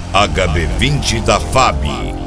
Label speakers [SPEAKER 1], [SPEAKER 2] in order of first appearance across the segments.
[SPEAKER 1] HB20 da FAB.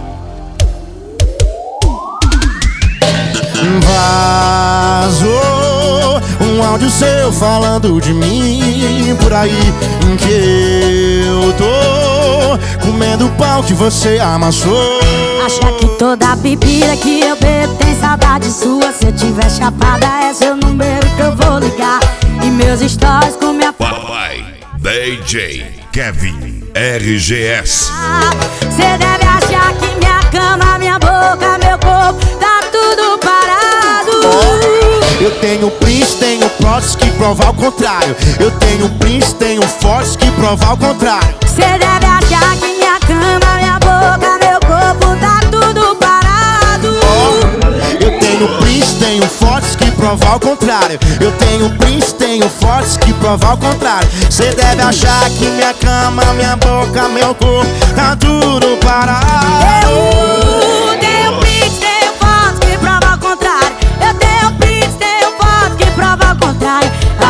[SPEAKER 2] Vazou um áudio seu falando de mim por aí, em que eu tô comendo o pau que você amassou.
[SPEAKER 3] Acha que toda bebida que eu bebo tem saudade sua? Se eu tiver chapada é seu número que eu vou ligar. E meus stories com minha
[SPEAKER 1] Papai DJ Kevin RGS.
[SPEAKER 3] Cê deve achar que minha cama, minha boca, meu corpo tá tudo parado.
[SPEAKER 2] Eu tenho prints, tenho fotos que provam o contrário. Eu tenho prints, tenho fotos que provam o contrário.
[SPEAKER 3] Cê deve achar que minha cama, minha boca, meu corpo tá tudo parado.
[SPEAKER 2] Eu tenho prints, tenho fotos que provam o contrário. Eu tenho prints, tenho fotos que provam o contrário. Cê deve achar que minha cama, minha boca, meu corpo tá tudo parado.
[SPEAKER 3] Eu tenho prints, tenho fotos que provam o contrário. Eu tenho prints, tenho fotos que provam o contrário.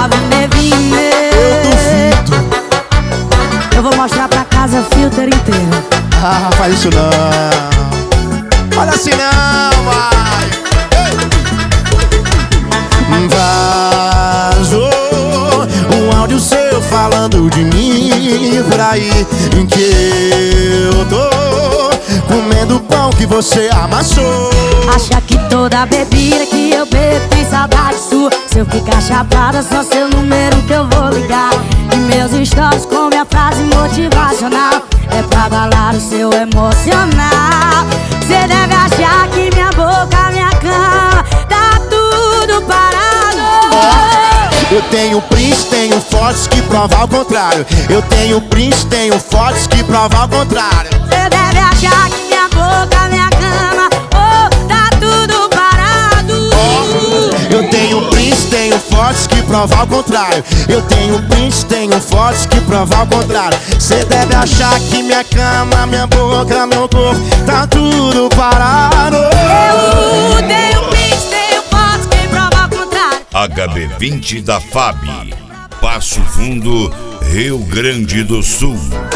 [SPEAKER 2] Eu duvido.
[SPEAKER 3] Eu vou mostrar pra casa filter inteiro.
[SPEAKER 2] Ah, faz isso não. Olha assim não, vai. Vazou um áudio seu falando de mim por aí, em que eu tô comendo o pão que você amassou.
[SPEAKER 3] Acha que toda bebida que eu bebo tem saudade sua? Se eu ficar chapada, só seu número que eu vou ligar. E meus stories com minha frase motivacional é pra abalar o seu emocional. Cê deve achar que minha boca, minha cama tá tudo parado.
[SPEAKER 2] Eu tenho prints, tenho fotos que provam o contrário. Eu tenho prints, tenho fotos que provam o contrário.
[SPEAKER 3] Cê deve achar que minha boca, minha cama, tá tudo parado.
[SPEAKER 2] Eu tenho prints, tenho fotos que provam o contrário. Eu tenho prints, tenho fotos que provam o contrário. Cê deve achar que minha cama, minha boca, meu corpo tá tudo parado.
[SPEAKER 3] Eu tenho prints, tenho fotos que provam o contrário.
[SPEAKER 1] HB20 da FAB. Passo Fundo, Rio Grande do Sul.